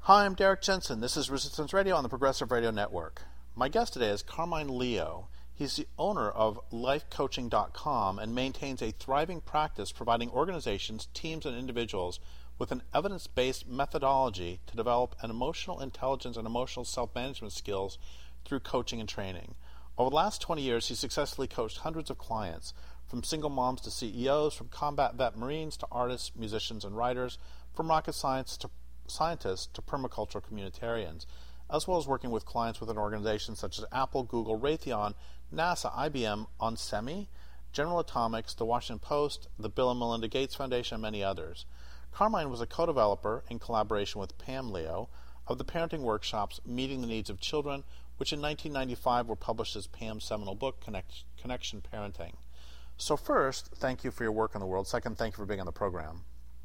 Hi, I'm Derek Jensen. This is Resistance Radio on the Progressive Radio Network. My guest today is Carmine Leo. He's the owner of lifecoaching.com and maintains a thriving practice providing organizations, teams, and individuals with an evidence-based methodology to develop an emotional intelligence and emotional self-management skills through coaching and training. Over the last 20 years, he's successfully coached hundreds of clients, from single moms to CEOs, from combat vet Marines to artists, musicians, and writers, from rocket scientists to permacultural communitarians, as well as working with clients within organizations such as Apple, Google, Raytheon, NASA, IBM, Onsemi, General Atomics, the Washington Post, the Bill and Melinda Gates Foundation, and many others. Carmine was a co-developer, in collaboration with Pam Leo, of the parenting workshops Meeting the Needs of Children, which in 1995 were published as Pam's seminal book, Connection Parenting. So first, thank you for your work in the world. Second, thank you for being on the program.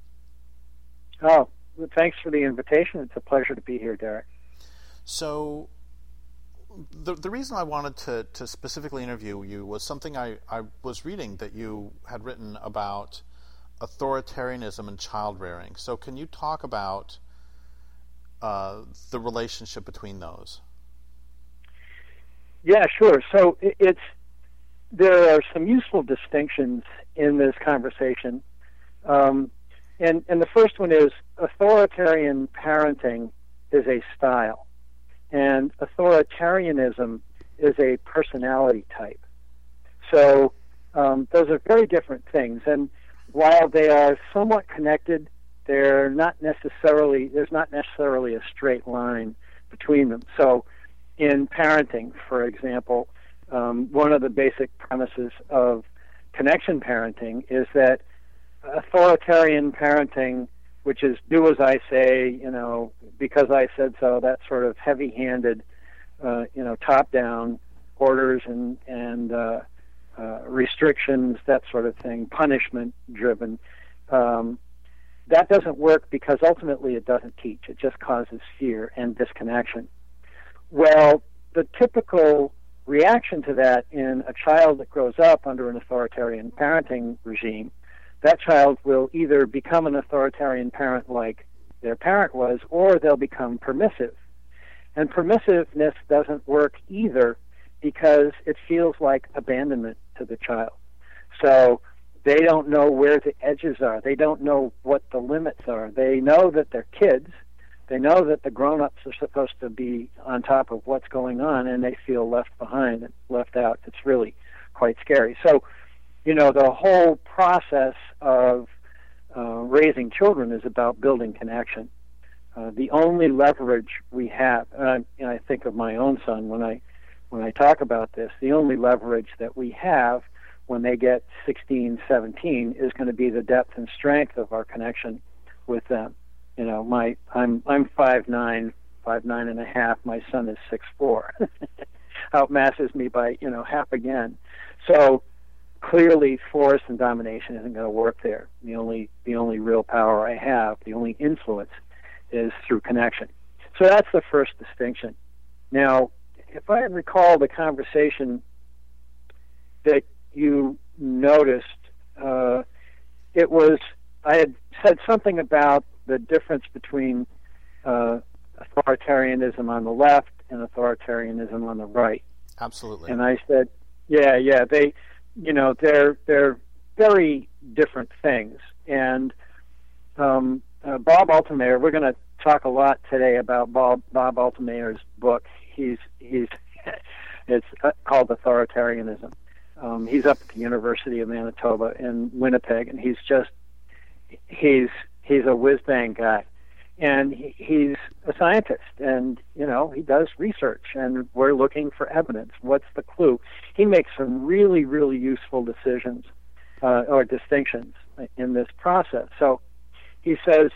Oh, thanks for the invitation. It's a pleasure to be here, Derek. So the reason I wanted to specifically interview you was something I was reading that you had written about authoritarianism and child rearing. So can you talk about the relationship between those? Yeah, sure. So there are some useful distinctions in this conversation. And the first one is authoritarian parenting is a style, and authoritarianism is a personality type. So those are very different things. And while they are somewhat connected, there's not necessarily a straight line between them. So in parenting, for example, one of the basic premises of connection parenting is that authoritarian parenting, which is do as I say, because I said so, that sort of heavy-handed, top-down orders and restrictions, that sort of thing, punishment-driven, that doesn't work because ultimately it doesn't teach. It just causes fear and disconnection. Well, the typical reaction to that in a child that grows up under an authoritarian parenting regime, that child will either become an authoritarian parent like their parent was, or they'll become permissive. And permissiveness doesn't work either because it feels like abandonment to the child. So they don't know where the edges are. They don't know what the limits are. They know that they're kids. They know that the grown-ups are supposed to be on top of what's going on, and they feel left behind and left out. It's really quite scary. So, the whole process of raising children is about building connection. The only leverage we have, and I think of my own son when I talk about this, the only leverage that we have when they get 16, 17 is going to be the depth and strength of our connection with them. I'm 5'9", 5'9.5". My son is 6'4", outmasses me by half again. So clearly, force and domination isn't going to work there. The only real power I have, the only influence, is through connection. So that's the first distinction. Now, if I recall the conversation that you noticed, it was I had said something about the difference between authoritarianism on the left and authoritarianism on the right. Absolutely. And I said, yeah, they're very different things. And Bob Altemeyer, we're going to talk a lot today about Bob Altemeyer's book. It's called Authoritarianism. He's up at the University of Manitoba in Winnipeg, and he's a whiz-bang guy. And he's a scientist, and, he does research, and we're looking for evidence. What's the clue? He makes some really, really useful decisions or distinctions in this process. So he says,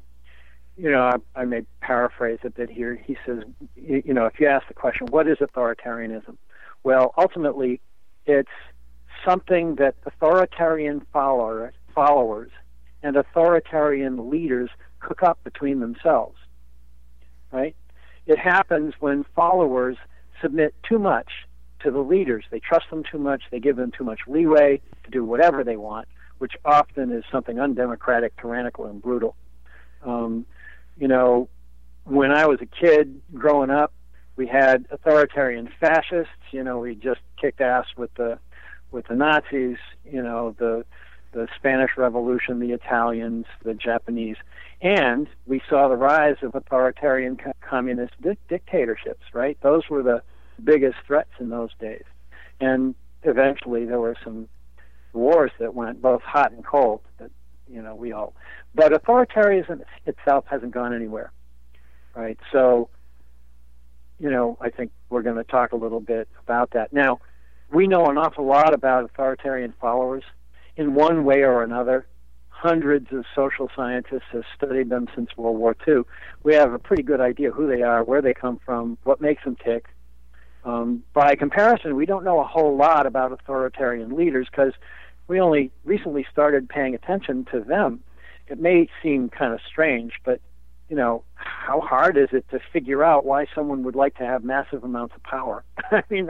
I may paraphrase a bit here. He says, if you ask the question, what is authoritarianism? Well, ultimately, it's something that authoritarian followers and authoritarian leaders cook up between themselves, right? It happens when followers submit too much to the leaders. They trust them too much. They give them too much leeway to do whatever they want, which often is something undemocratic, tyrannical, and brutal. when I was a kid growing up, we had authoritarian fascists. We just kicked ass with the Nazis. The Spanish Revolution, the Italians, the Japanese, and we saw the rise of authoritarian communist dictatorships. Right, those were the biggest threats in those days, and eventually there were some wars that went both hot and cold. That but authoritarianism itself hasn't gone anywhere. Right, so I think we're going to talk a little bit about that. Now, we know an awful lot about authoritarian followers. In one way or another, hundreds of social scientists have studied them since World War II. We have a pretty good idea who they are, where they come from, what makes them tick. By comparison, we don't know a whole lot about authoritarian leaders because we only recently started paying attention to them. It may seem kind of strange, but how hard is it to figure out why someone would like to have massive amounts of power? I mean,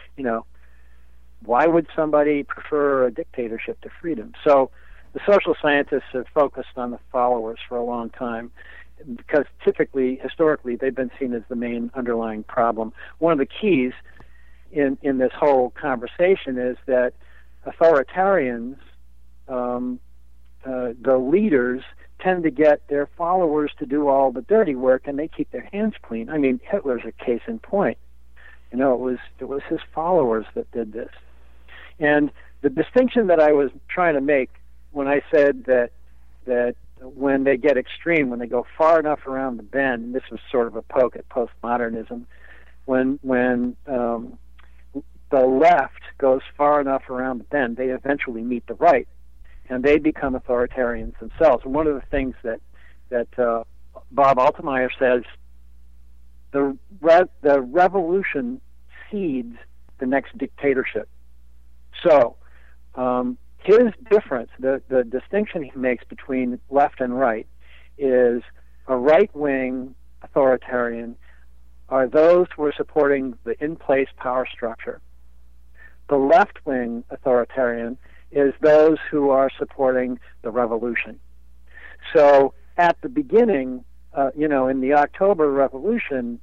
why would somebody prefer a dictatorship to freedom? So the social scientists have focused on the followers for a long time because historically, they've been seen as the main underlying problem. One of the keys in this whole conversation is that authoritarians, the leaders, tend to get their followers to do all the dirty work, and they keep their hands clean. I mean, Hitler's a case in point. It was his followers that did this. And the distinction that I was trying to make when I said that when they get extreme, when they go far enough around the bend, and this was sort of a poke at postmodernism, when the left goes far enough around the bend, they eventually meet the right, and they become authoritarians themselves. And one of the things that Bob Altemeyer says, the revolution seeds the next dictatorship. So his difference, the distinction he makes between left and right, is a right-wing authoritarian are those who are supporting the in-place power structure. The left-wing authoritarian is those who are supporting the revolution. So at the beginning, in the October Revolution,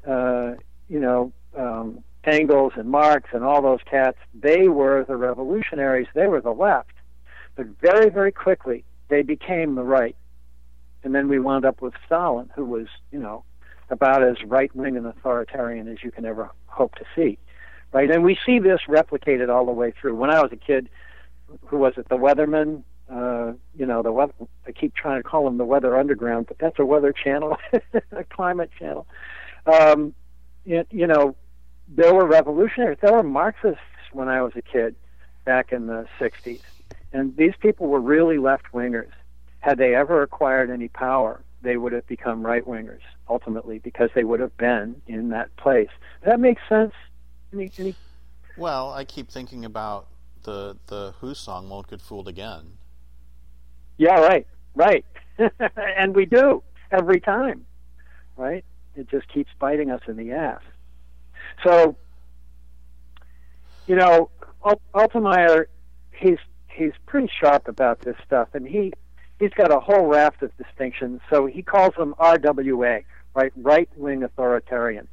Engels and Marx and all those cats, they were the revolutionaries, they were the left. But very, very quickly, they became the right. And then we wound up with Stalin, who was, about as right-wing and authoritarian as you can ever hope to see. Right? And we see this replicated all the way through. When I was a kid, who was it, the Weatherman? The weather, I keep trying to call them the Weather Underground, but that's a weather channel, a climate channel. There were revolutionaries. There were Marxists when I was a kid back in the 60s. And these people were really left-wingers. Had they ever acquired any power, they would have become right-wingers, ultimately, because they would have been in that place. Does that make sense? Any... Well, I keep thinking about the Who song, Won't Get Fooled Again. Yeah, right. And we do, every time, right? It just keeps biting us in the ass. So, Altemeyer, he's pretty sharp about this stuff, and he's got a whole raft of distinctions. So he calls them RWA, right-wing authoritarian.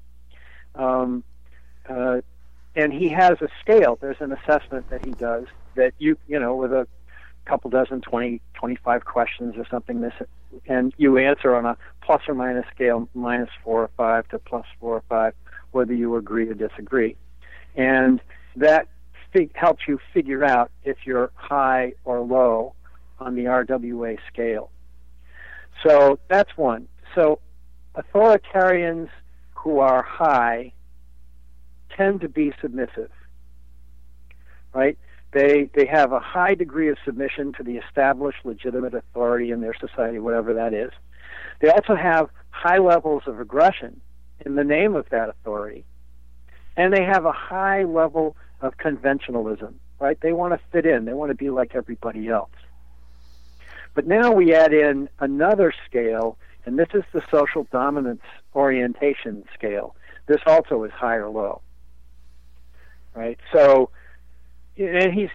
And he has a scale. There's an assessment that he does that with a couple dozen, 20, 25 questions or something, and you answer on a plus or minus scale, -4 or 5 to +4 or 5, whether you agree or disagree. And that helps you figure out if you're high or low on the RWA scale. So that's one. So authoritarians who are high tend to be submissive, right? They have a high degree of submission to the established legitimate authority in their society, whatever that is. They also have high levels of aggression in the name of that authority. And they have a high level of conventionalism, right? They want to fit in. They want to be like everybody else. But now we add in another scale, and this is the social dominance orientation scale. This also is high or low, right? So, and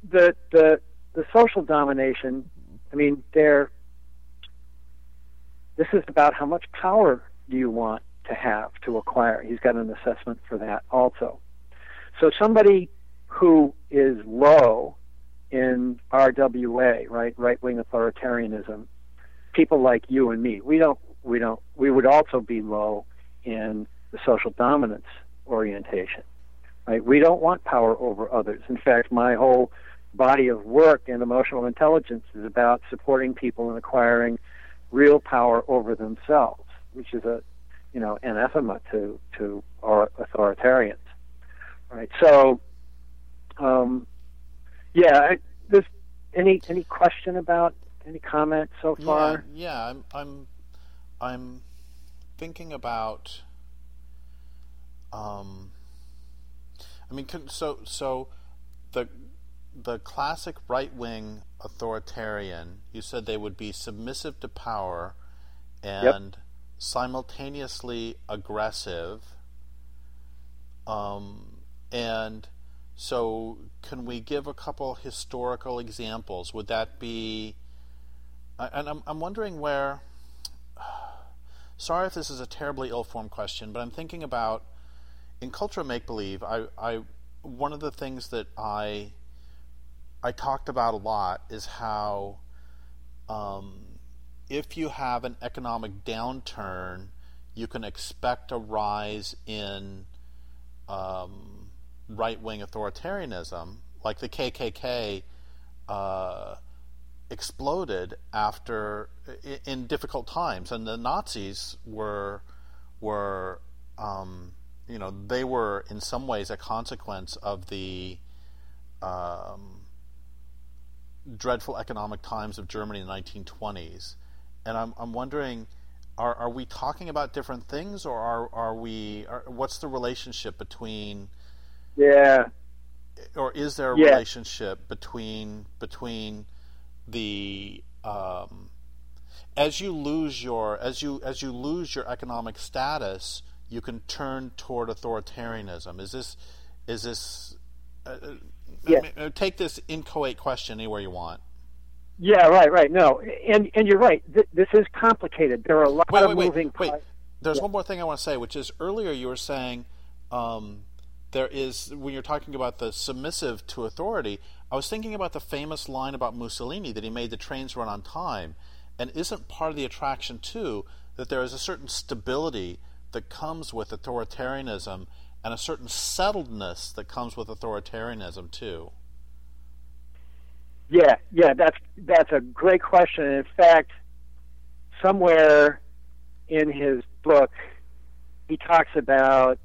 the social domination, I mean, This is about how much power do you want to have to acquire. He's got an assessment for that also. So somebody who is low in RWA, right-wing authoritarianism, people like you and me, we would also be low in the social dominance orientation, right? We don't want power over others. In fact, my whole body of work in emotional intelligence is about supporting people in acquiring real power over themselves, which is anathema to our authoritarians, right? So, there's any question about any comment so far? Yeah, I'm thinking about. So the classic right-wing authoritarian, you said they would be submissive to power and simultaneously aggressive. And so can we give a couple historical examples? Would that be... And I'm wondering where... Sorry if this is a terribly ill-formed question, but I'm thinking about, in culture make-believe, one of the things that I talked about a lot is how if you have an economic downturn, you can expect a rise in right-wing authoritarianism, like the KKK exploded in difficult times, and the Nazis were they were in some ways a consequence of the dreadful economic times of Germany in the 1920s. And I'm wondering, are we talking about different things, or what's the relationship between? Yeah. Or is there a relationship between the as you lose your economic status, you can turn toward authoritarianism. Is this take this inchoate question anywhere you want. Yeah, right. No, and you're right. This is complicated. There are a lot of moving parts. There's one more thing I want to say, which is earlier you were saying there is, when you're talking about the submissive to authority, I was thinking about the famous line about Mussolini that he made the trains run on time. And isn't part of the attraction, too, that there is a certain stability that comes with authoritarianism and a certain settledness that comes with authoritarianism, too? Yeah, that's a great question. In fact, somewhere in his book, he talks about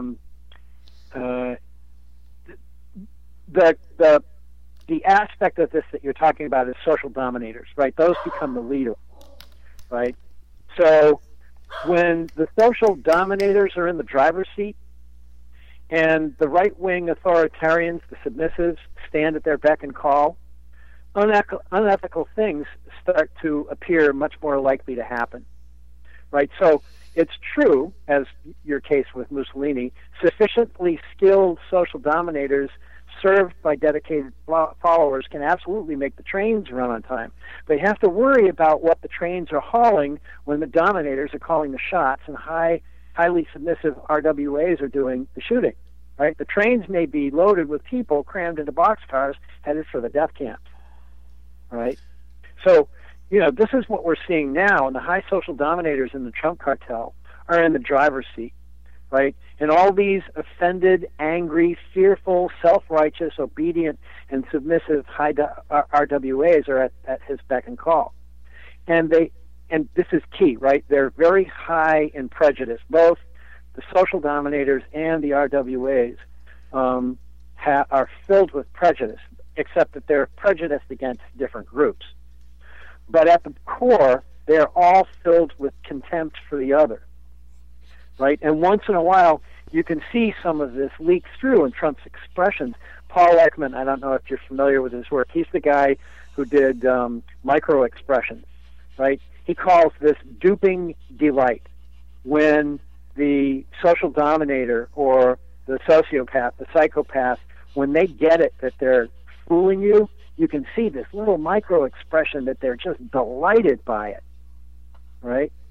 the aspect of this that you're talking about is social dominators, right? Those become the leader, right? So when the social dominators are in the driver's seat and the right-wing authoritarians, the submissives, stand at their beck and call, unethical things start to appear much more likely to happen, right? So it's true, as your case with Mussolini, sufficiently skilled social dominators served by dedicated followers can absolutely make the trains run on time. They have to worry about what the trains are hauling when the dominators are calling the shots and highly submissive RWAs are doing the shooting, right? The trains may be loaded with people crammed into boxcars headed for the death camps, right? So, this is what we're seeing now, and the high social dominators in the Trump cartel are in the driver's seat, right? And all these offended, angry, fearful, self-righteous, obedient, and submissive high RWAs are at his beck and call. And this is key, right? They're very high in prejudice. Both the social dominators and the RWAs are filled with prejudice, except that they're prejudiced against different groups. But at the core, they're all filled with contempt for the other, right? And once in a while, you can see some of this leak through in Trump's expressions. Paul Ekman, I don't know if you're familiar with his work. He's the guy who did micro-expressions, right? He calls this duping delight, when the social dominator or the sociopath, the psychopath, when they get it that they're fooling you, you can see this little micro expression that they're just delighted by it, right?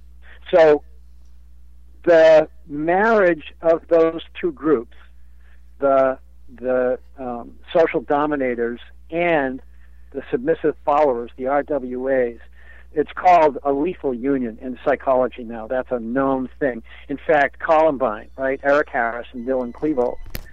So the marriage of those two groups, the social dominators and the submissive followers, the RWAs, it's called a lethal union in psychology now. That's a known thing. In fact, Columbine, right, Eric Harris and Dylan Klebold,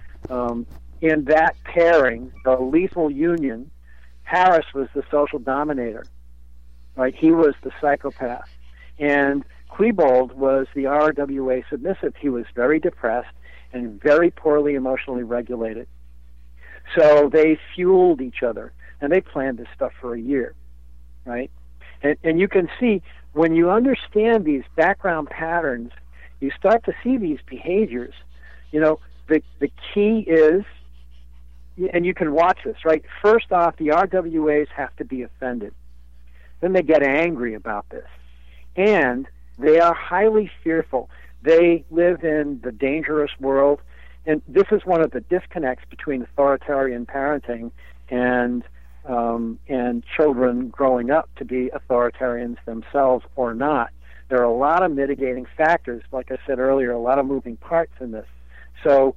in that pairing, the lethal union, Harris was the social dominator, right? He was the psychopath. And Klebold was the RWA submissive. He was very depressed and very poorly emotionally regulated. So they fueled each other, and they planned this stuff for a year, right? And you can see, when you understand these background patterns, you start to see these behaviors. You know, the key is, and you can watch this, right? First off, the RWAs have to be offended. Then they get angry about this. And they are highly fearful. They live in the dangerous world. And this is one of the disconnects between authoritarian parenting and children growing up to be authoritarians themselves or not. There are a lot of mitigating factors, like I said earlier, a lot of moving parts in this. So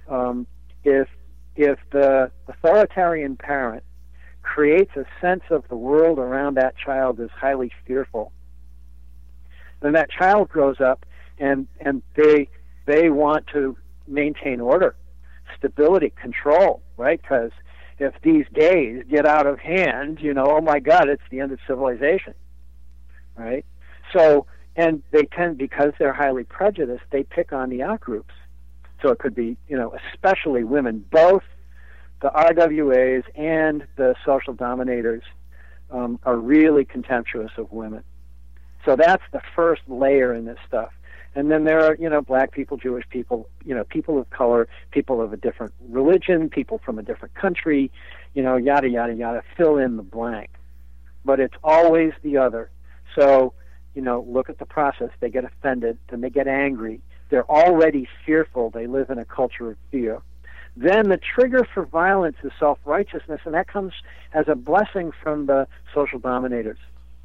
if the authoritarian parent creates a sense of the world around that child as highly fearful, then that child grows up and they want to maintain order, stability, control, right? Because if these gays get out of hand, you know, oh my God, it's the end of civilization, right? So, and they tend, because they're highly prejudiced, they pick on the outgroups. So it could be, you know, especially women. Both the RWAs and the social dominators are really contemptuous of women. So that's the first layer in this stuff. And then there are, you know, black people, Jewish people, you know, people of color, people of a different religion, people from a different country, you know, yada, yada, yada, fill in the blank. But it's always the other. So, you know, look at the process. They get offended, then they get angry. They're already fearful. They live in a culture of fear. Then the trigger for violence is self-righteousness, and that comes as a blessing from the social dominators.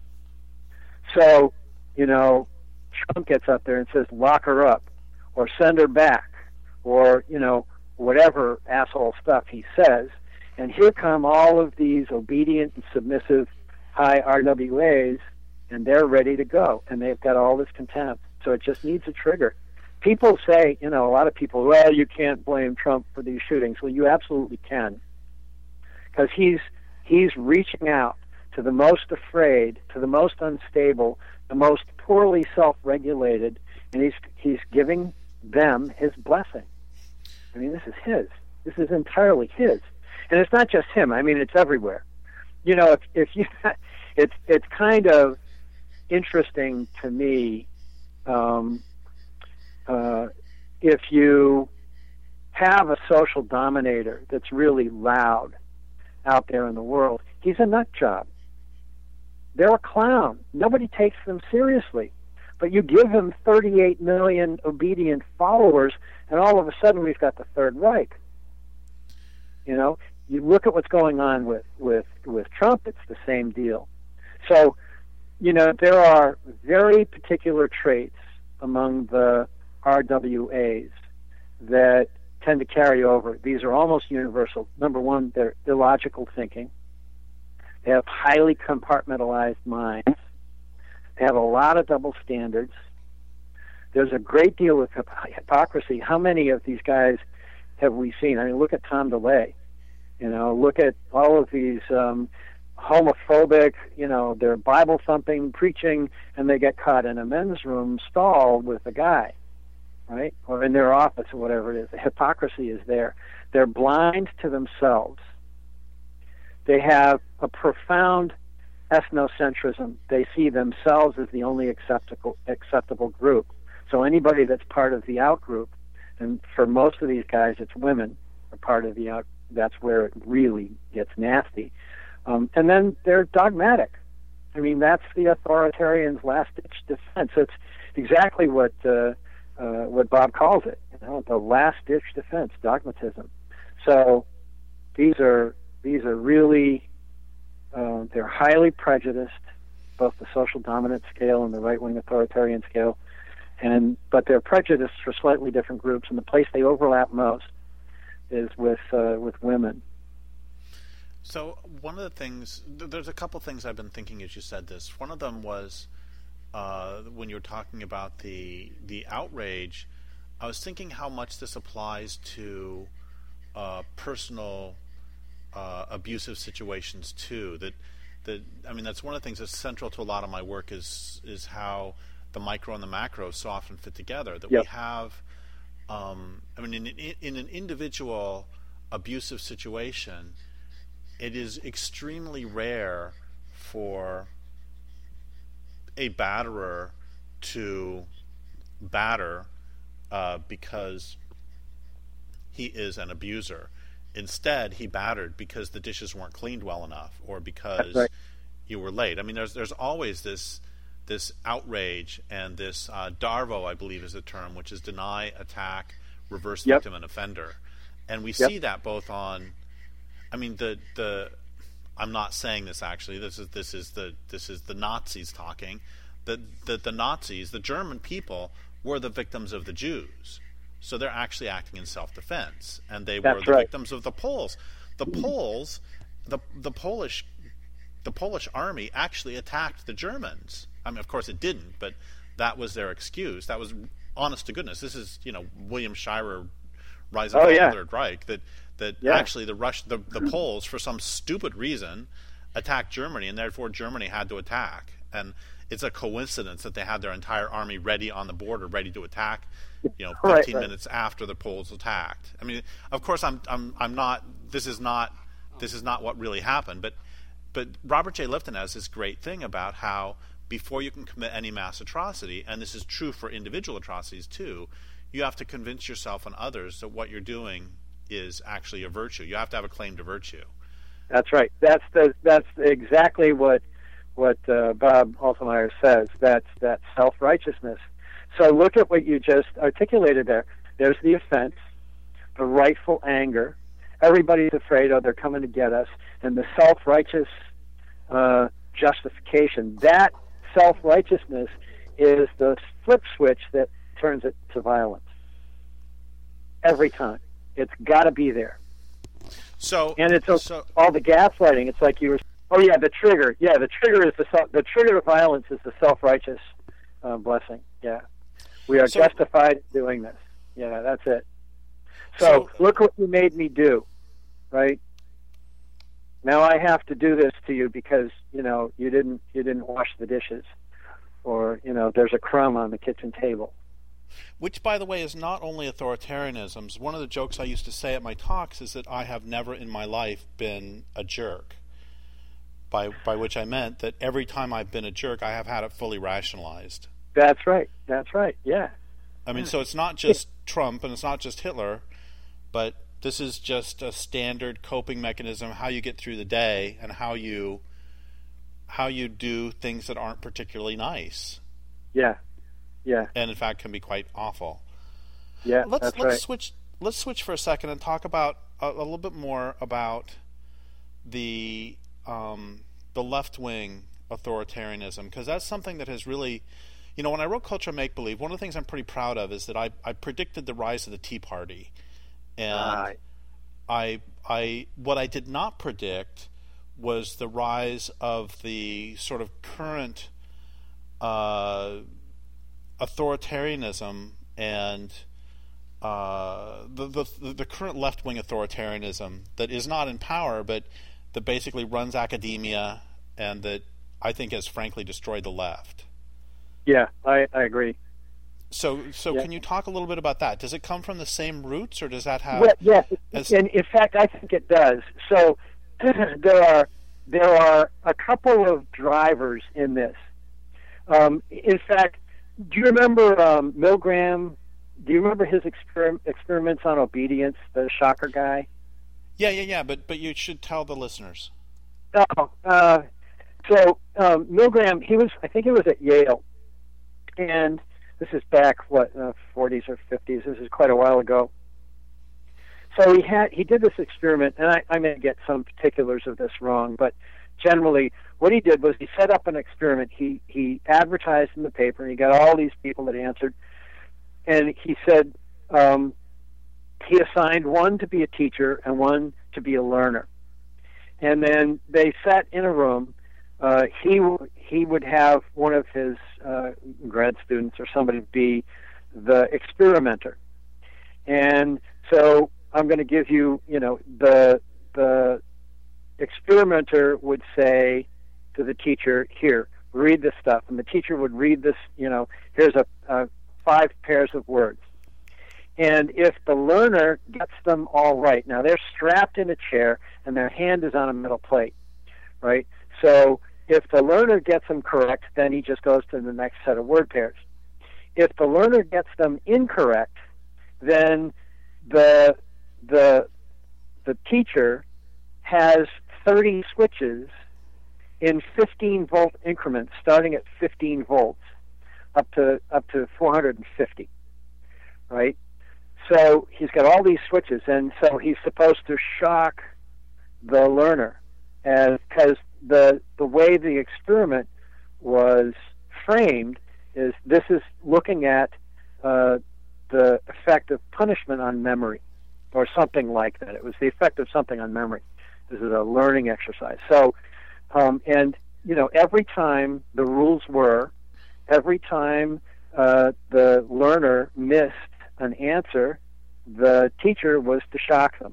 So, you know, Trump gets up there and says, lock her up, or send her back, or, you know, whatever asshole stuff he says. And here come all of these obedient and submissive high RWAs, and they're ready to go. And they've got all this contempt. So it just needs a trigger. People say, you know, a lot of people, well, you can't blame Trump for these shootings. Well, you absolutely can. Because he's reaching out to the most afraid, to the most unstable, the most poorly self-regulated, and he's giving them his blessing. I mean, this is his. This is entirely his. And it's not just him. I mean, it's everywhere. You know, if you, it's kind of interesting to me. If you have a social dominator that's really loud out there in the world, he's a nut job. They're a clown. Nobody takes them seriously. But you give him 38 million obedient followers, and all of a sudden we've got the Third Reich. You know, you look at what's going on with Trump, it's the same deal. So, you know, there are very particular traits among the RWAs that tend to carry over. These are almost universal. Number one, they're illogical thinking. They have highly compartmentalized minds. They have a lot of double standards. There's a great deal of hypocrisy. How many of these guys have we seen? I mean, look at Tom DeLay. You know, look at all of these homophobic, you know, they're Bible-thumping, preaching, and they get caught in a men's room stall with a guy, right? Or in their office or whatever it is. The hypocrisy is there. They're blind to themselves. They have a profound ethnocentrism. They see themselves as the only acceptable group. So anybody that's part of the out-group, and for most of these guys it's women, are part of the out, that's where it really gets nasty. And then they're dogmatic. I mean, that's the authoritarian's last-ditch defense. It's exactly what Bob calls it, you know, the last-ditch defense, dogmatism. So these are really, they're highly prejudiced, both the social dominant scale and the right-wing authoritarian scale. but they're prejudiced for slightly different groups, and the place they overlap most is with women. So one of the things, there's a couple things I've been thinking as you said this. One of them was when you were talking about the outrage, I was thinking how much this applies to personal abusive situations too. That's one of the things that's central to a lot of my work is how the micro and the macro so often fit together. That Yep. we have, in an individual abusive situation, it is extremely rare for a batterer to batter because he is an abuser. Instead, he battered because the dishes weren't cleaned well enough, or because right. you were late. I mean, there's always this outrage and this DARVO, I believe, is the term, which is deny, attack, reverse Yep. victim, and offender. And we Yep. see that both on. I mean, I'm not saying this actually. This is the Nazis talking. The Nazis, the German people, were the victims of the Jews, so they're actually acting in self-defense, and they were That's the right. victims of the Poles. The Poles, the Polish army actually attacked the Germans. I mean, of course it didn't, but that was their excuse. That was honest to goodness. This is William Shirer, Rise of the Third Reich. That actually the Poles, for some stupid reason, attacked Germany, and therefore Germany had to attack. And it's a coincidence that they had their entire army ready on the border, ready to attack. 15 minutes after the Poles attacked. I mean, of course, I'm not. This is not what really happened. But Robert J. Lifton has this great thing about how before you can commit any mass atrocity, and this is true for individual atrocities too, you have to convince yourself and others that what you're doing is actually a virtue. You have to have a claim to virtue. That's right. That's exactly what Bob Altemeyer says. That's self-righteousness. So look at what you just articulated there. There's the offense, the rightful anger. Everybody's afraid, they're coming to get us, and the self-righteous justification. That self-righteousness is the flip switch that turns it to violence. Every time. It's got to be there. And it's all the gaslighting. It's like you were. Oh yeah, the trigger. Yeah, the trigger is the trigger of violence is the self-righteous blessing. Yeah, we are justified in doing this. Yeah, that's it. So look what you made me do, right? Now I have to do this to you because you didn't wash the dishes, or there's a crumb on the kitchen table. Which, by the way, is not only authoritarianism. One of the jokes I used to say at my talks is that I have never in my life been a jerk, by which I meant that every time I've been a jerk, I have had it fully rationalized. That's right, yeah. I mean, so it's not just Trump and it's not just Hitler, but this is just a standard coping mechanism, how you get through the day and how you do things that aren't particularly nice. Yeah. And in fact can be quite awful. Yeah, let's switch for a second and talk about a little bit more about the left-wing authoritarianism, because that's something that has really, when I wrote Culture Make Believe, one of the things I'm pretty proud of is that I predicted the rise of the Tea Party, and what I did not predict was the rise of the sort of current authoritarianism and the current left-wing authoritarianism that is not in power, but that basically runs academia and that I think has frankly destroyed the left. Yeah, I agree. So can you talk a little bit about that? Does it come from the same roots, or does that have? Well, yes, and in fact, I think it does. So there are a couple of drivers in this. In fact, do you remember Milgram? Do you remember his experiments on obedience, the shocker guy? Yeah. But you should tell the listeners. So Milgram, I think he was at Yale, and this is back 40s or 50s. This is quite a while ago. So he did this experiment, and I may get some particulars of this wrong, but generally what he did was he set up an experiment. He advertised in the paper, and he got all these people that answered, and he said he assigned one to be a teacher and one to be a learner. And then they sat in a room. He would have one of his grad students or somebody be the experimenter. And so I'm going to give you, the experimenter would say to the teacher, here, read this stuff. And the teacher would read this, here's a 5 pairs of words. And if the learner gets them all right, now they're strapped in a chair and their hand is on a metal plate, right? So if the learner gets them correct, then he just goes to the next set of word pairs. If the learner gets them incorrect, then the teacher has 30 switches in 15-volt increments, starting at 15 volts up to 450, right? So he's got all these switches, and so he's supposed to shock the learner, because the way the experiment was framed is this is looking at the effect of punishment on memory, or something like that. It was the effect of something on memory. This is a learning exercise. So, and every time the rules were, every time the learner missed an answer, the teacher was to shock them.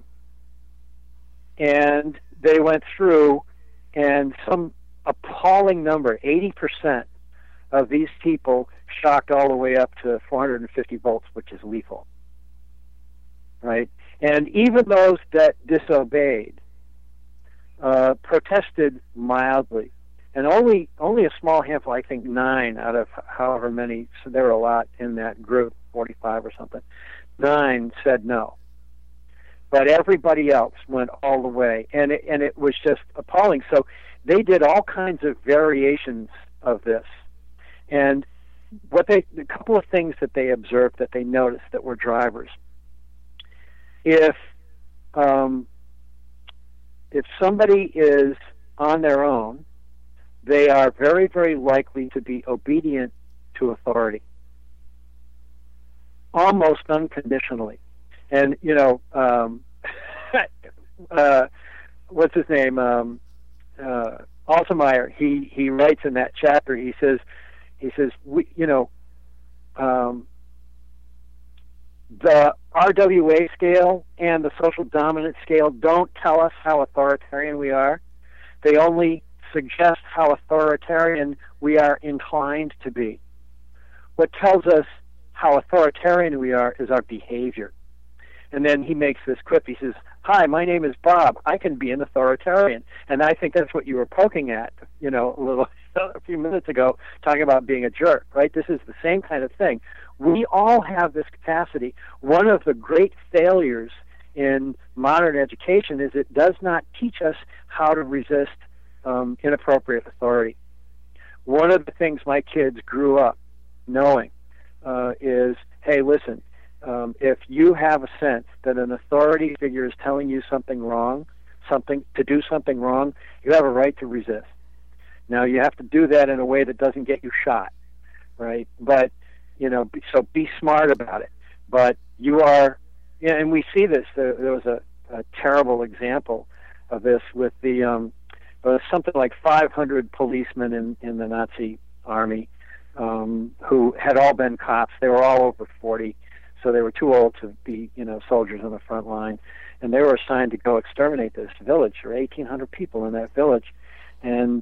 And they went through, and some appalling number, 80% of these people shocked all the way up to 450 volts, which is lethal, right? And even those that disobeyed protested mildly. And only a small handful, I think 9 out of however many, so there were a lot in that group, 45 or something, 9 said no. But everybody else went all the way, and it was just appalling. So they did all kinds of variations of this. And a couple of things that they observed, that they noticed that were drivers. If somebody is on their own, they are very, very likely to be obedient to authority, almost unconditionally. And, what's his name? Altemeyer, he writes in that chapter, he says, the RWA scale and the social dominance scale don't tell us how authoritarian we are. They only suggest how authoritarian we are inclined to be. What tells us how authoritarian we are is our behavior. And then he makes this quip. He says, "Hi, my name is Bob. I can be an authoritarian." And I think that's what you were poking at, a few minutes ago, talking about being a jerk, right? This is the same kind of thing. We all have this capacity. One of the great failures in modern education is it does not teach us how to resist inappropriate authority. One of the things my kids grew up knowing is, hey, listen, if you have a sense that an authority figure is telling you something wrong, to do something wrong, you have a right to resist. Now, you have to do that in a way that doesn't get you shot, right? But, so be smart about it. But you are, and we see this. There was a terrible example of this with something like 500 policemen in the Nazi army who had all been cops. They were all over 40, so they were too old to be, soldiers on the front line. And they were assigned to go exterminate this village. There were 1,800 people in that village. And,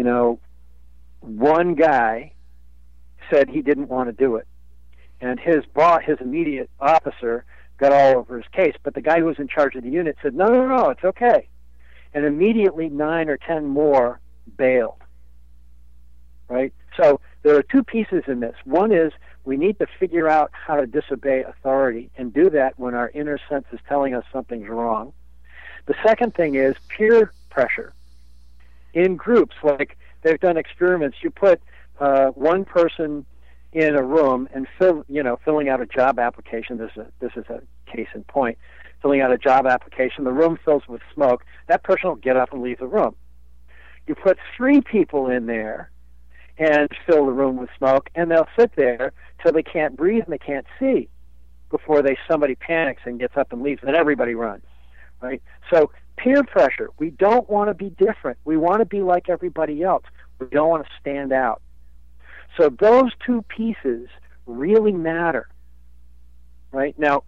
one guy said he didn't want to do it. And his boss, his immediate officer, got all over his case. But the guy who was in charge of the unit said, no, it's okay. And immediately 9 or 10 more bailed, right? So there are 2 pieces in this. One is we need to figure out how to disobey authority and do that when our inner sense is telling us something's wrong. The second thing is peer pressure. In groups, like they've done experiments, you put one person in a room and filling out a job application. This is a case in point. Filling out a job application, the room fills with smoke. That person will get up and leave the room. You put 3 people in there, and fill the room with smoke, and they'll sit there till they can't breathe and they can't see before somebody panics and gets up and leaves, and everybody runs, right? So peer pressure. We don't want to be different. We want to be like everybody else. We don't want to stand out. So those two pieces really matter, right? Now,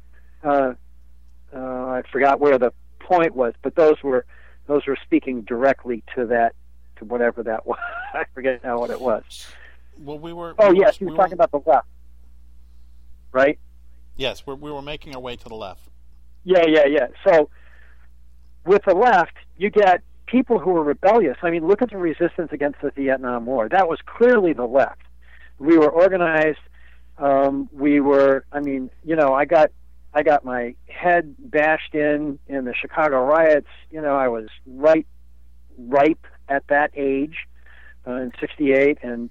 I forgot where the point was, but those were speaking directly to that, to whatever that was. I forget now what it was. Well, we were. Oh, yes, you were talking about the left, right? Yes, we were making our way to the left. Yeah. So with the left, you get people who are rebellious. I mean, look at the resistance against the Vietnam War. That was clearly the left. We were organized. I got my head bashed in the Chicago riots. I was ripe at that age in '68, and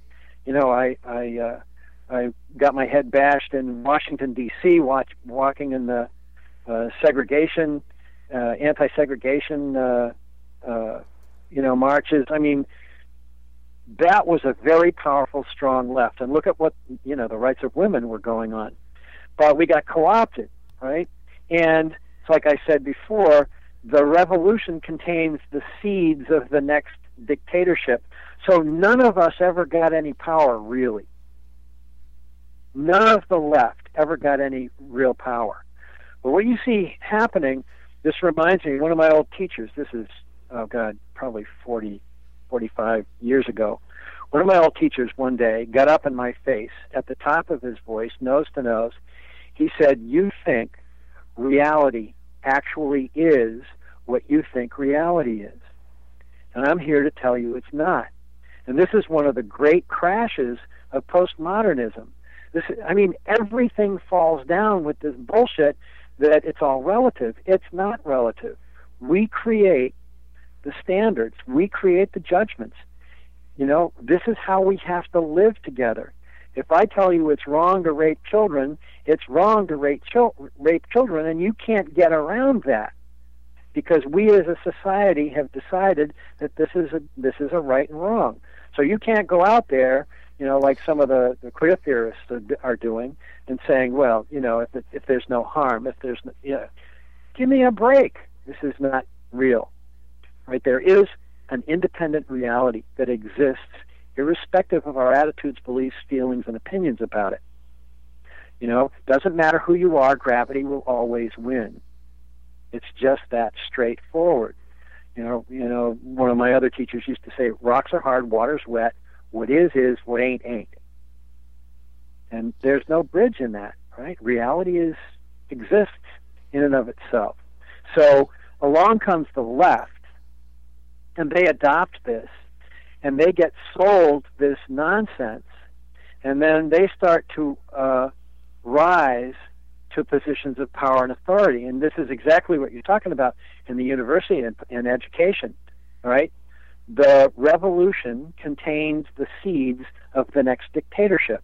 I got my head bashed in Washington D.C. walking in the segregation, anti-segregation, marches. I mean, that was a very powerful, strong left. And look at what the rights of women were going on, but we got co-opted, right? And it's like I said before, the revolution contains the seeds of the next dictatorship. So none of us ever got any power, really. None of the left ever got any real power. But what you see happening, this reminds me, one of my old teachers, this is, probably 40, 45 years ago, one of my old teachers one day got up in my face at the top of his voice, nose to nose. He said, "You think reality actually is what you think reality is. And I'm here to tell you it's not." And this is one of the great crashes of postmodernism. Everything falls down with this bullshit that it's all relative. It's not relative. We create the standards. We create the judgments. This is how we have to live together. If I tell you it's wrong to rape children, it's wrong to rape children, and you can't get around that, because we as a society have decided that this is a right and wrong. So you can't go out there, like some of the queer theorists are doing, and saying, well, if there's no harm, give me a break. This is not real, right? There is an independent reality that exists irrespective of our attitudes, beliefs, feelings, and opinions about it. Doesn't matter who you are, gravity will always win. It's just that straightforward. One of my other teachers used to say, rocks are hard, water's wet, what is, what ain't. And there's no bridge in that, right? Reality exists in and of itself. So along comes the left, and they adopt this, and they get sold this nonsense, and then they start to rise to positions of power and authority. And this is exactly what you're talking about in the university and education, right? The revolution contains the seeds of the next dictatorship.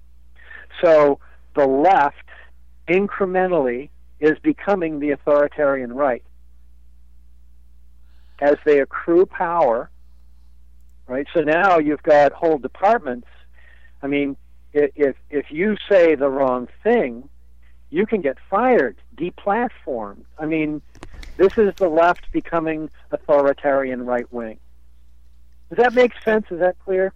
So the left incrementally is becoming the authoritarian right. As they accrue power, right? So now you've got whole departments. I mean, if you say the wrong thing, you can get fired, deplatformed. I mean, this is the left becoming authoritarian right wing. Does that make sense? Is that clear?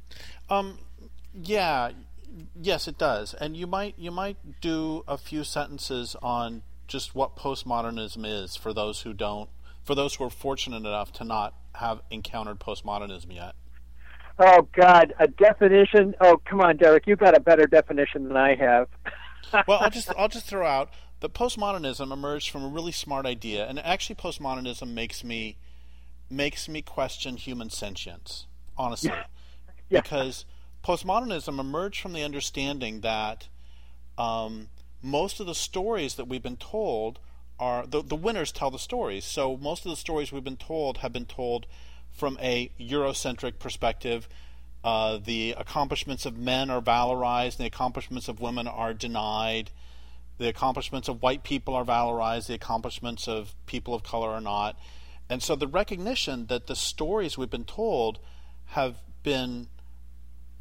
Yeah. Yes, it does. And you might do a few sentences on just what postmodernism is for those who are fortunate enough to not have encountered postmodernism yet. Oh God, a definition. Oh, come on, Derek, you've got a better definition than I have. Well, I'll just throw out that postmodernism emerged from a really smart idea, and actually postmodernism makes me question human sentience, honestly. Yeah. Because postmodernism emerged from the understanding that most of the stories that we've been told are the winners tell the stories. So most of the stories we've been told have been told from a Eurocentric perspective. The accomplishments of men are valorized, and the accomplishments of women are denied. The accomplishments of white people are valorized, the accomplishments of people of color are not. And so the recognition that the stories we've been told have been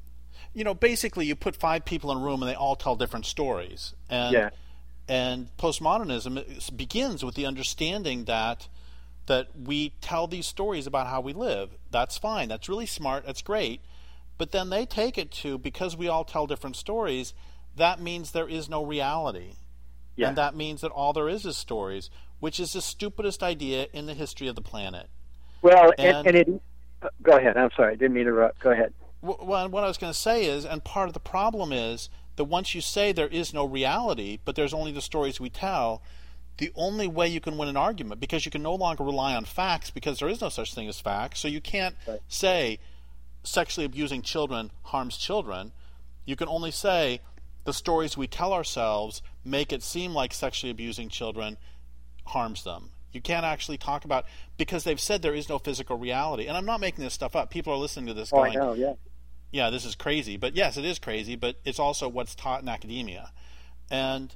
basically you put 5 people in a room and they all tell different stories. And postmodernism begins with the understanding that we tell these stories about how we live. That's fine. That's really smart. That's great. But then they take it to, because we all tell different stories, that means there is no reality. Yeah. And that means that all there is stories, which is the stupidest idea in the history of the planet. Well, go ahead. I'm sorry. I didn't mean to interrupt. Go ahead. Well, what I was going to say is, and part of the problem is that once you say there is no reality, but there's only the stories we tell, the only way you can win an argument, because you can no longer rely on facts, because there is no such thing as facts, so you can't say sexually abusing children harms children. You can only say the stories we tell ourselves make it seem like sexually abusing children harms them. You can't actually talk about, because they've said there is no physical reality. And I'm not making this stuff up. People are listening to this going, I know, yeah. Yeah, this is crazy. But yes, it is crazy, but it's also what's taught in academia. And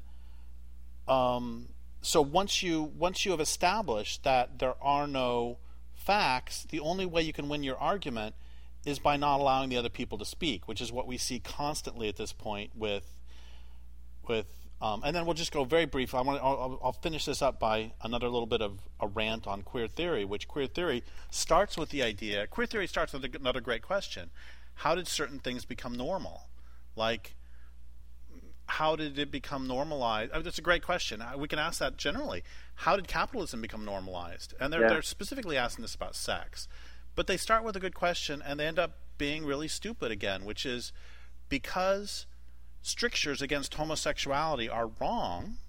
so once you have established that there are no facts, the only way you can win your argument is by not allowing the other people to speak, which is what we see constantly at this point with and then we'll just go very briefly. I'll finish this up by another little bit of a rant on queer theory, which queer theory starts with the idea. Queer theory starts with another great question: how did certain things become normal? Like, how did it become normalized? That's a great question. We can ask that generally. How did capitalism become normalized? And they're specifically asking this about sex, but they start with a good question and they end up being really stupid again, which is because strictures against homosexuality are wrong,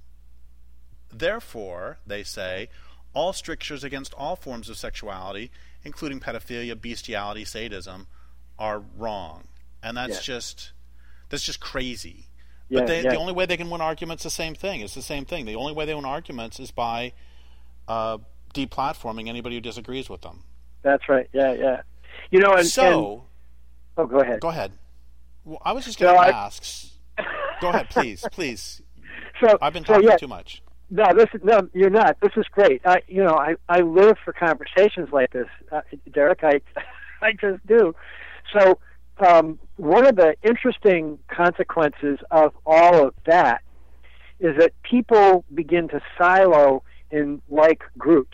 therefore, they say, all strictures against all forms of sexuality, including pedophilia, bestiality, sadism, are wrong. And that's just crazy. But the only way they can win arguments is the same thing. It's the same thing. The only way they win arguments is by deplatforming anybody who disagrees with them. That's right. Yeah. Oh, go ahead. Go ahead. Well, I was just going to ask. Go ahead, please. So I've been talking too much. No, you're not. This is great. I live for conversations like this, Derek. I just do. So one of the interesting consequences of all of that is that people begin to silo in like groups.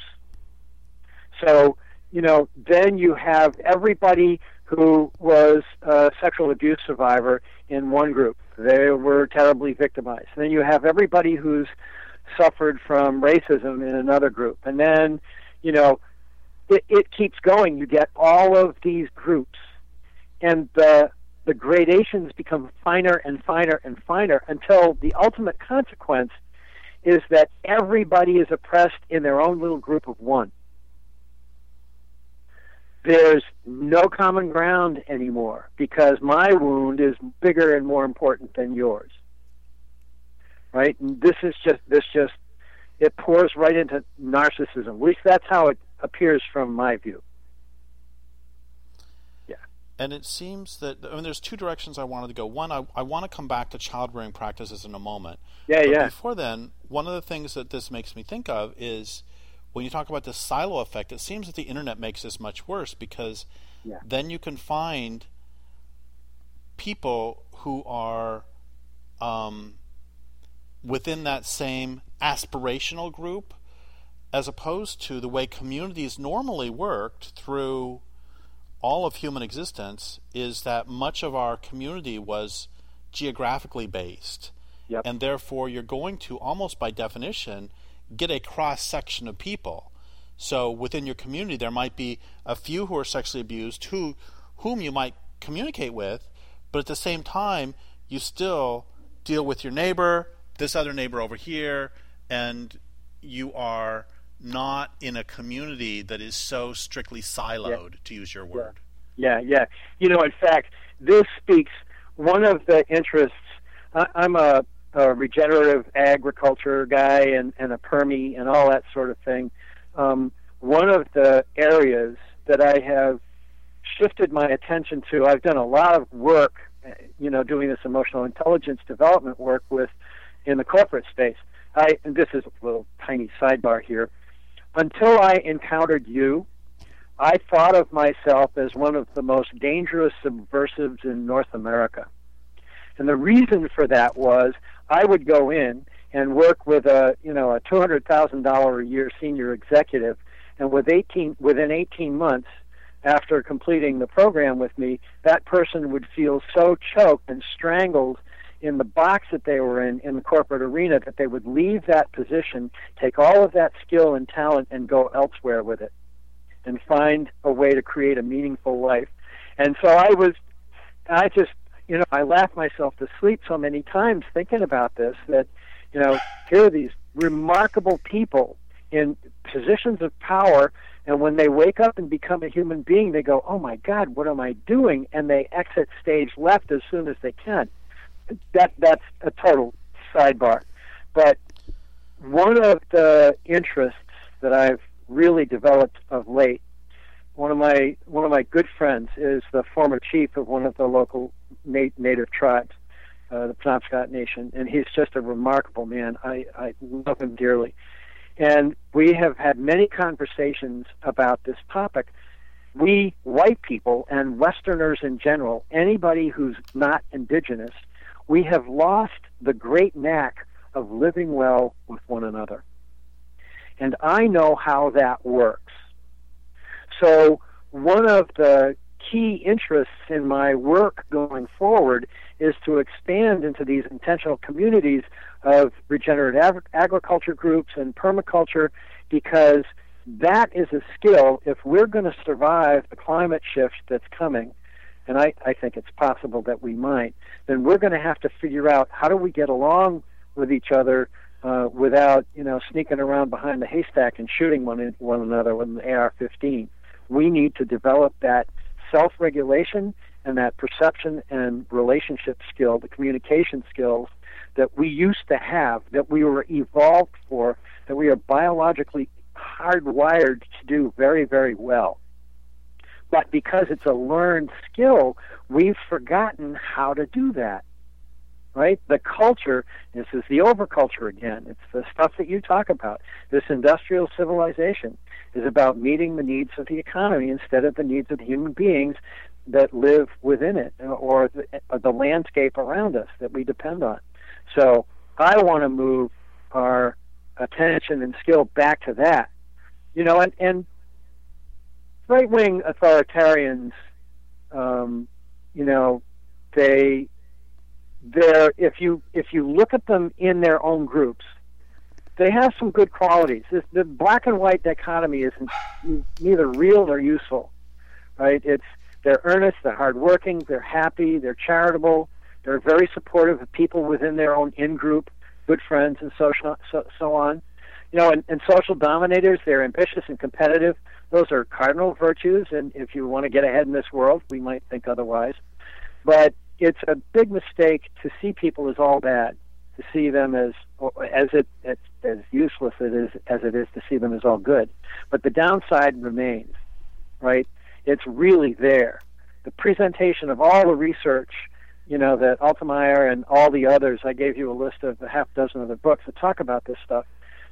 So, then you have everybody who was a sexual abuse survivor in one group. They were terribly victimized. And then you have everybody who's suffered from racism in another group. And then, it keeps going. You get all of these groups. And the gradations become finer and finer and finer until the ultimate consequence is that everybody is oppressed in their own little group of one. There's no common ground anymore because my wound is bigger and more important than yours. Right? And this just it pours right into narcissism. At least that's how it appears from my view. Yeah. And it seems that there's two directions I wanted to go. One, I want to come back to child-rearing practices in a moment. But before then, one of the things that this makes me think of is when you talk about the silo effect, it seems that the internet makes this much worse because then you can find people who are within that same aspirational group, as opposed to the way communities normally worked through all of human existence, is that much of our community was geographically based. Yep. And therefore you're going to, almost by definition, get a cross-section of people. So within your community there might be a few who are sexually abused whom you might communicate with, but at the same time you still deal with your neighbor, this other neighbor over here, and you are not in a community that is so strictly siloed, to use your word. Yeah. In fact, this speaks, one of the interests, I'm a regenerative agriculture guy and a permie and all that sort of thing. One of the areas that I have shifted my attention to, I've done a lot of work, doing this emotional intelligence development work in the corporate space. And this is a little tiny sidebar here. Until I encountered you, I thought of myself as one of the most dangerous subversives in North America. And the reason for that was I would go in and work with a $200,000 a year senior executive, and within 18 months after completing the program with me, that person would feel so choked and strangled in the box that they were in the corporate arena, that they would leave that position, take all of that skill and talent, and go elsewhere with it and find a way to create a meaningful life. And so I laughed myself to sleep so many times thinking about this, that, here are these remarkable people in positions of power, and when they wake up and become a human being, they go, oh my God, what am I doing? And they exit stage left as soon as they can. That's a total sidebar. But one of the interests that I've really developed of late, one of my good friends is the former chief of one of the local native tribes, the Penobscot Nation, and he's just a remarkable man. I love him dearly. And we have had many conversations about this topic. We, white people and Westerners in general, anybody who's not indigenous, we have lost the great knack of living well with one another. And I know how that works. So one of the key interests in my work going forward is to expand into these intentional communities of regenerative agriculture groups and permaculture, because that is a skill. If we're going to survive the climate shift that's coming, and I think it's possible that we might, then we're going to have to figure out how do we get along with each other without sneaking around behind the haystack and shooting one another with an AR-15. We need to develop that self-regulation and that perception and relationship skill, the communication skills that we used to have, that we were evolved for, that we are biologically hardwired to do very, very well. But because it's a learned skill, we've forgotten how to do that, right? The culture, this is the overculture again. It's the stuff that you talk about. This industrial civilization is about meeting the needs of the economy instead of the needs of the human beings that live within it, or the landscape around us that we depend on. So I want to move our attention and skill back to that. And right-wing authoritarians, they're if you look at them in their own groups, they have some good qualities. The black and white dichotomy is neither real nor useful, right? They're earnest, they're hardworking, they're happy, they're charitable, they're very supportive of people within their own in-group, good friends, and so on. And social dominators, they're ambitious and competitive. Those are cardinal virtues, and if you want to get ahead in this world, we might think otherwise. But it's a big mistake to see people as all bad, to see them as useless as it is to see them as all good. But the downside remains, right? It's really there. The presentation of all the research, that Altemeyer and all the others, I gave you a list of a half dozen other books that talk about this stuff.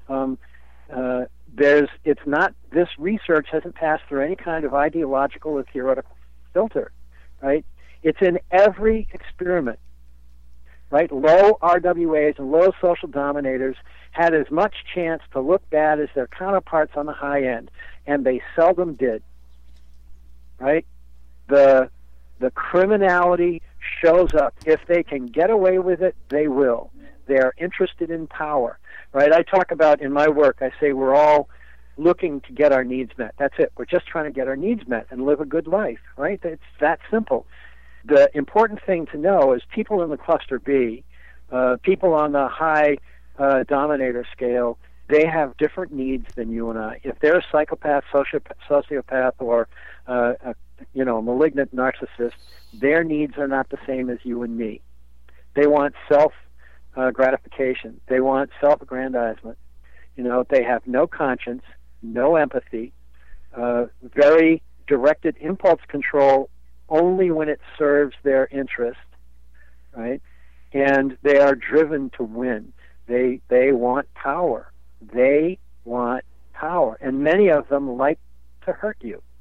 This research hasn't passed through any kind of ideological or theoretical filter, right? It's in every experiment, right? Low RWAs and low social dominators had as much chance to look bad as their counterparts on the high end, and they seldom did, right? The criminality shows up. If they can get away with it, they will. They are interested in power, right? I talk about in my work, I say we're all looking to get our needs met. That's it. We're just trying to get our needs met and live a good life, right? It's that simple. The important thing to know is people in the cluster B, people on the high dominator scale, they have different needs than you and I. If they're a psychopath, sociopath, or a malignant narcissist, their needs are not the same as you and me. They want self-gratification. They want self-aggrandizement. They have no conscience, no empathy, very directed impulse control only when it serves their interest, right? And they are driven to win. They want power. They want power. And many of them like to hurt you.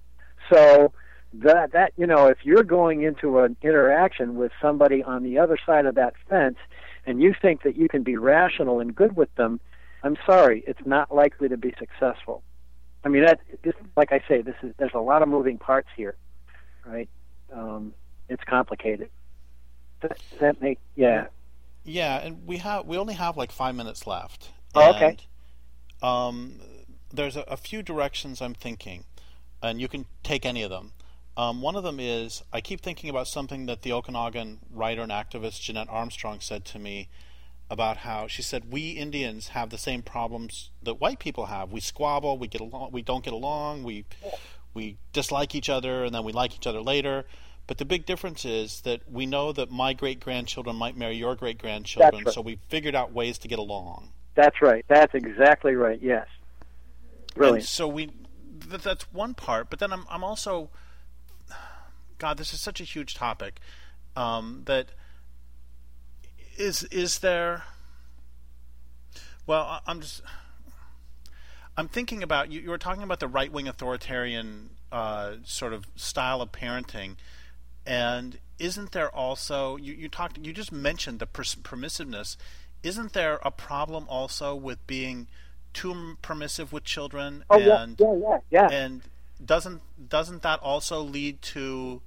So that if you're going into an interaction with somebody on the other side of that fence and you think that you can be rational and good with them, I'm sorry, it's not likely to be successful. I mean, like I say, there's a lot of moving parts here, right? It's complicated. Does that make Yeah, and we only have like 5 minutes left. Oh, okay. There's a few directions I'm thinking, and you can take any of them. One of them is, I keep thinking about something that the Okanagan writer and activist Jeanette Armstrong said to me about how, she said, we Indians have the same problems that white people have. We squabble, we don't get along, we dislike each other, and then we like each other later. But the big difference is that we know that my great-grandchildren might marry your great-grandchildren, right. So we figured out ways to get along. That's right. That's exactly right, yes. Brilliant. And so that's one part, but then I'm also, God, this is such a huge topic, that is there, well, I'm thinking about, you were talking about the right-wing authoritarian sort of style of parenting, and isn't there also, you just mentioned the permissiveness, isn't there a problem also with being too permissive with children? Oh, and, yeah. And doesn't that also lead to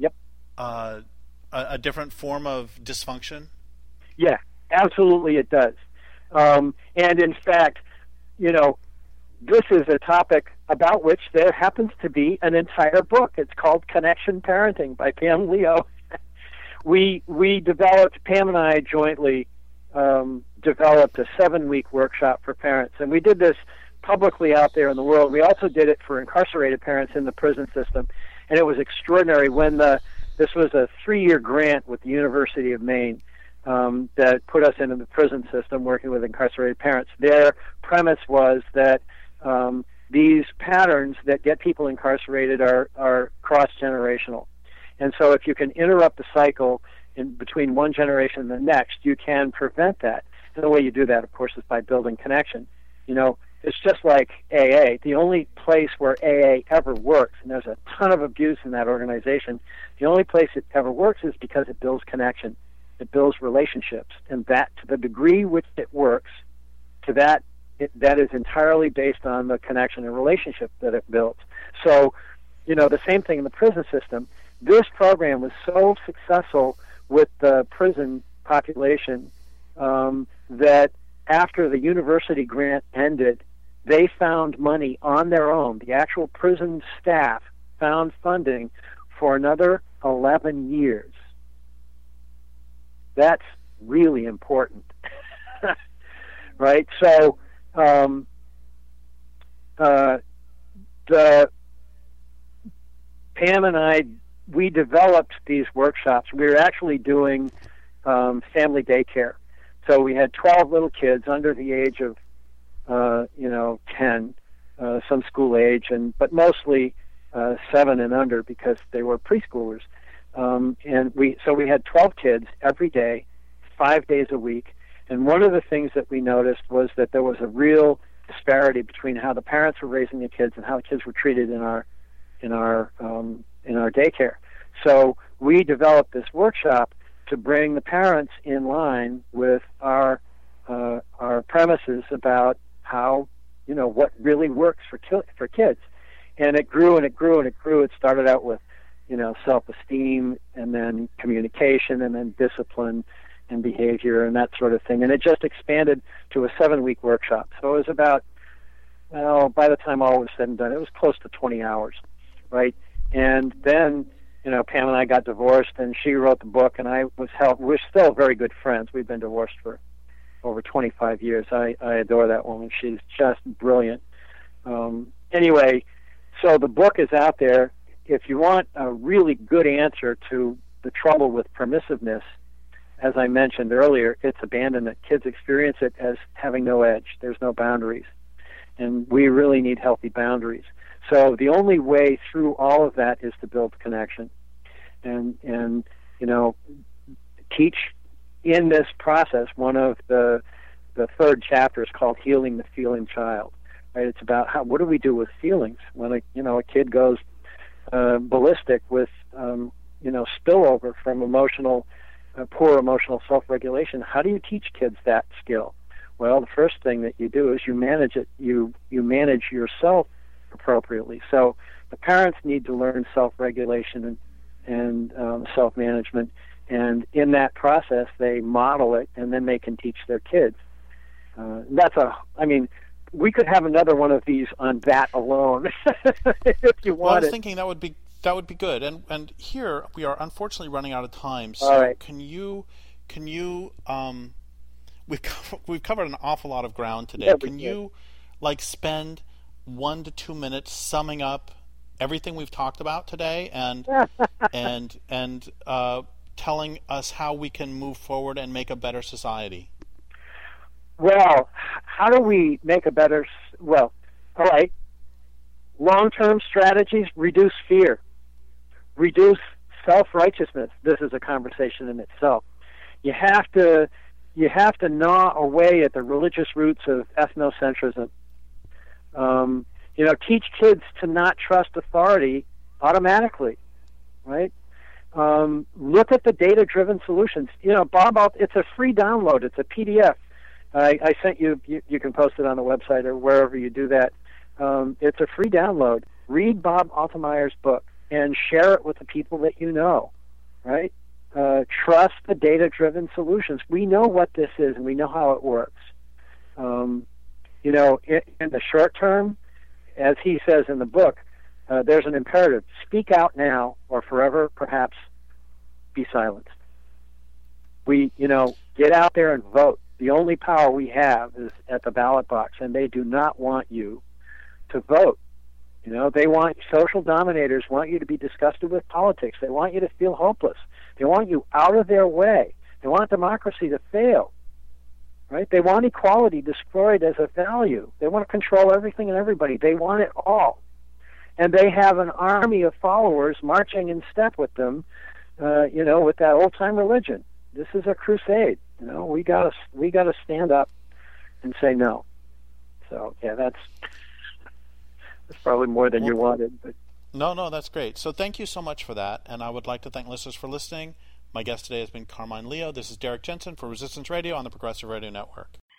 a different form of dysfunction? Yeah, absolutely it does. And in fact, this is a topic about which there happens to be an entire book. It's called Connection Parenting by Pam Leo. We developed, Pam and I jointly developed a 7-week workshop for parents, and we did this publicly out there in the world. We also did it for incarcerated parents in the prison system, and it was extraordinary. This was a 3-year grant with the University of Maine that put us into the prison system working with incarcerated parents. Their premise was that these patterns that get people incarcerated are cross-generational. And so if you can interrupt the cycle in between one generation and the next, you can prevent that. And the way you do that, of course, is by building connection. It's just like AA. The only place where AA ever works, and there's a ton of abuse in that organization, the only place it ever works is because it builds connection. It builds relationships. And that, to the degree which it works, that is entirely based on the connection and relationship that it builds. So, the same thing in the prison system. This program was so successful with the prison population that after the university grant ended, they found money on their own. The actual prison staff found funding for another 11 years. That's really important, right? So Pam and I, we developed these workshops. We were actually doing family daycare. So we had 12 little kids under the age of 10, some school age, but mostly 7 and under because they were preschoolers. And we had 12 kids every day, 5 days a week. And one of the things that we noticed was that there was a real disparity between how the parents were raising the kids and how the kids were treated in our daycare. So we developed this workshop to bring the parents in line with our premises about how, what really works for kids. And it grew and it grew and it grew. It started out with, self-esteem, and then communication, and then discipline and behavior and that sort of thing. And it just expanded to a 7-week workshop. So it was about, by the time all was said and done, it was close to 20 hours, right? And then, Pam and I got divorced, and she wrote the book, and I was helped. We're still very good friends. We've been divorced for over 25 years. I adore that woman. She's just brilliant. Anyway, so the book is out there. If you want a really good answer to the trouble with permissiveness, as I mentioned earlier, it's abandonment. Kids experience it as having no edge. There's no boundaries. And we really need healthy boundaries. So the only way through all of that is to build connection. And teach in this process, one of the third chapter is called Healing the Feeling Child. Right? It's about what do we do with feelings when a kid goes ballistic with spillover from poor emotional self-regulation. How do you teach kids that skill? Well, the first thing that you do is you manage it. You manage yourself appropriately. So the parents need to learn self-regulation and self-management, and in that process they model it, and then they can teach their kids. We could have another one of these on that alone if you want. Well, I was thinking that would be good. And here we are, unfortunately, running out of time. So all right. Can you we've covered an awful lot of ground today. Yeah, can you spend 1 to 2 minutes summing up everything we've talked about today and telling us how we can move forward and make a better society? Well, how do we make a better... Well, all right. Long-term strategies: reduce fear, reduce self-righteousness. This is a conversation in itself. You have to gnaw away at the religious roots of ethnocentrism. Teach kids to not trust authority automatically, right? Look at the data-driven solutions. Bob, it's a free download. It's a PDF. I sent you. You can post it on the website or wherever you do that. It's a free download. Read Bob Altemeyer's book and share it with the people that you know, right? Trust the data-driven solutions. We know what this is, and we know how it works. In the short term, as he says in the book, there's an imperative: speak out now, or forever, perhaps, be silenced. Get out there and vote. The only power we have is at the ballot box, and they do not want you to vote. They want... social dominators want you to be disgusted with politics. They want you to feel hopeless. They want you out of their way. They want democracy to fail, right? They want equality destroyed as a value. They want to control everything and everybody. They want it all. And they have an army of followers marching in step with them, with that old-time religion. This is a crusade. We gotta stand up and say no. So yeah, that's probably more than you wanted. But no, that's great. So thank you so much for that, and I would like to thank listeners for listening. My guest today has been Carmine Leo. This is Derek Jensen for Resistance Radio on the Progressive Radio Network.